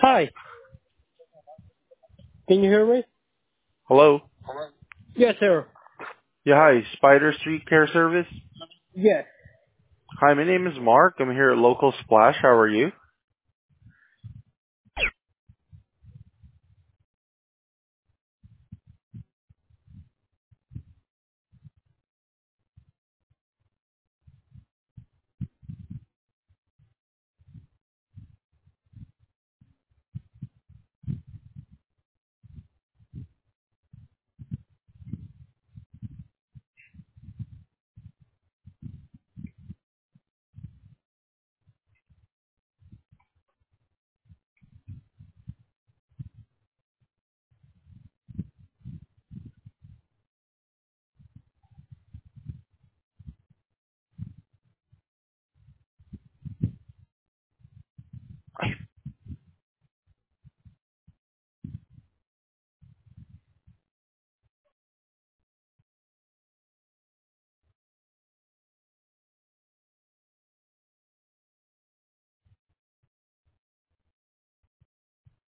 Hi. Can you hear me? Hello? Yes, sir. Yeah, hi. Spider Street Care Service? Yes. Hi, my name is Mark. I'm here at Local Splash. How are you?